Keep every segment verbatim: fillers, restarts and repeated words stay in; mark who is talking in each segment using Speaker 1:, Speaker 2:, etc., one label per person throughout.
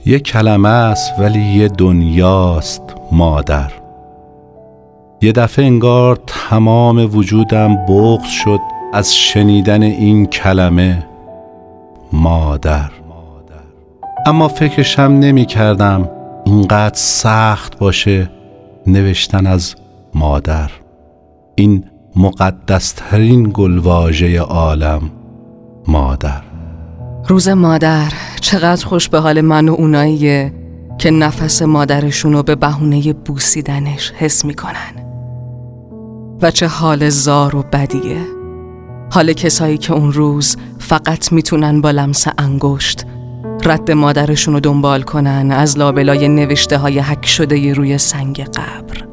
Speaker 1: یه کلمه است ولی یه دنیاست مادر. یه دفعه انگار تمام وجودم بغض شد از شنیدن این کلمه مادر. اما فکرشم نمی کردم اینقدر سخت باشه نوشتن از مادر، این مقدسترین گلواژه عالم، مادر.
Speaker 2: روز مادر چقدر خوش به حال من و اوناییه که نفس مادرشونو به بهونه بوسیدنش حس میکنن. و چه حال زار و بدیه، حال کسایی که اون روز فقط میتونن با لمس انگشت رد مادرشونو دنبال کنن از لابلای نوشته های حک شده ی روی سنگ قبر.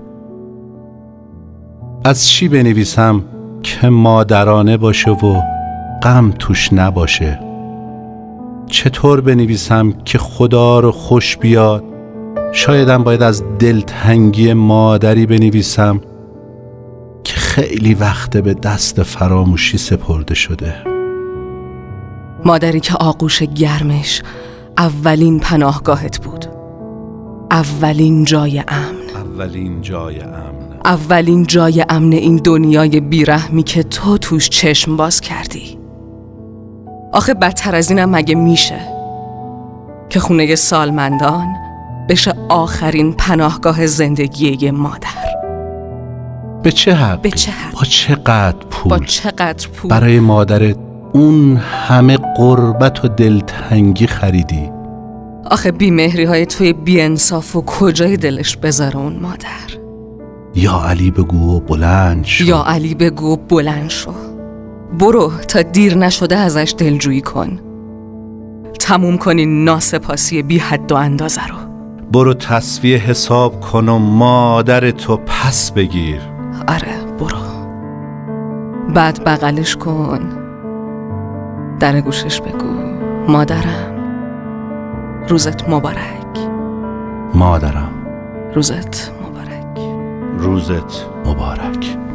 Speaker 1: از چی بنویسم که مادرانه باشه و غم توش نباشه؟ چطور بنویسم که خدا رو خوش بیاد؟ شایدم باید از دلتنگی مادری بنویسم که خیلی وقت به دست فراموشی سپرده شده.
Speaker 2: مادری که آغوش گرمش اولین پناهگاهت بود، اولین جای امن،
Speaker 1: اولین جای امن،
Speaker 2: اولین جای امن این دنیای بیرحمی که تو توش چشم باز کردی. آخه بدتر از اینم مگه میشه که خونه سالمندان بشه آخرین پناهگاه زندگی یه مادر؟
Speaker 1: به چه حق؟
Speaker 2: به چه حق؟
Speaker 1: با چقدر پول؟
Speaker 2: با چقدر پول
Speaker 1: برای مادرت اون همه قربت و دلتنگی خریدی؟
Speaker 2: آخه بیمهری های توی بی‌انصاف و کجای دلش بذاره اون مادر؟
Speaker 1: یا علی بگو و بلند شو،
Speaker 2: یا علی بگو و بلند شو. برو تا دیر نشده ازش دلجویی کن، تموم کنی ناسپاسی بی حد و اندازه رو.
Speaker 1: برو تسویه حساب کن و مادر تو پس بگیر.
Speaker 2: آره برو، بعد بغلش کن، در گوشش بگو مادرم روزت مبارک،
Speaker 1: مادرم
Speaker 2: روزت مبارک،
Speaker 1: روزت مبارک.